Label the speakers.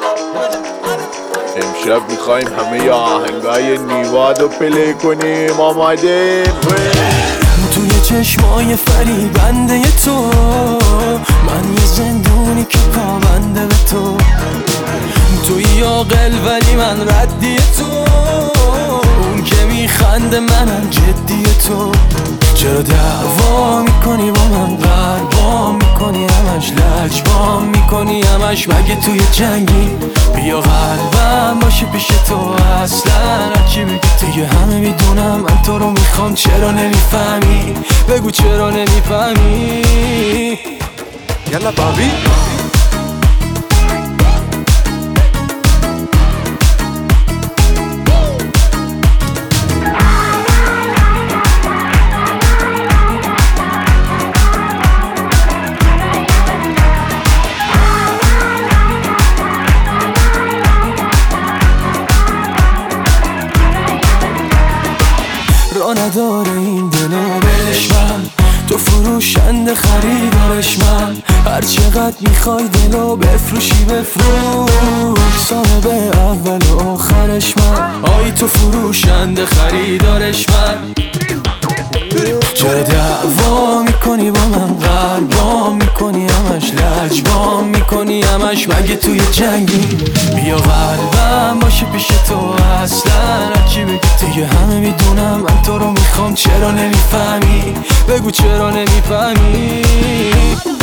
Speaker 1: امشب میخوایم همه آهنگای نیوادو پلی کنیم. آمادیم؟
Speaker 2: توی چشمای فریبنده تو من یه زندونی که پابنده به تو. توی عاقل ولی من ردی تو، اون که میخنده منم جدی تو. چرا دعوا میکنی با من، قربا میکنی همش، لجبا میکنی همش، مگه توی جنگی؟ بیا قلبم باشه پیش تو، اصلا هرچی بگی دیگه همه میدونم من تو رو میخوام. چرا نمیفهمی؟ بگو چرا نمیفهمی؟
Speaker 1: یلا بابی.
Speaker 2: را نداره این دلو بهش، من تو فروشنده خریدارش، من هر چقدر میخوای دلو بفروشی بفروش، صاحب اول و آخرش من. آی تو فروشنده خریدارش من. چرا دعوا میکنی با من، قلبام میکنی همش، لجبام میکنی همش، مگه توی جنگی؟ بیا قلبم باشه پیش تو، اصلا هرچی بگی دیگه همه میدونم من تو رو میخوام. چرا نمیفهمی؟ بگو چرا نمیفهمی؟